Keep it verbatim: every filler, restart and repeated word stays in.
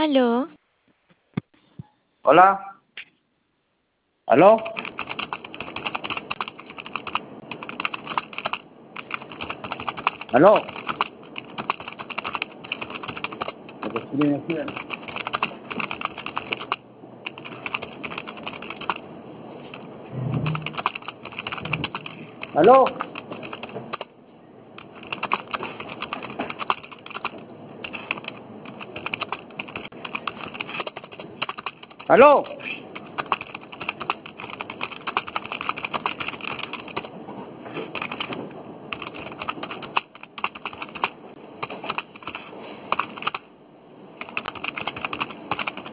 Aló, Hola, ¿aló? ¿Aló? Lo que escriben aquí, ¿verdad? ¿Aló? ¿Aló?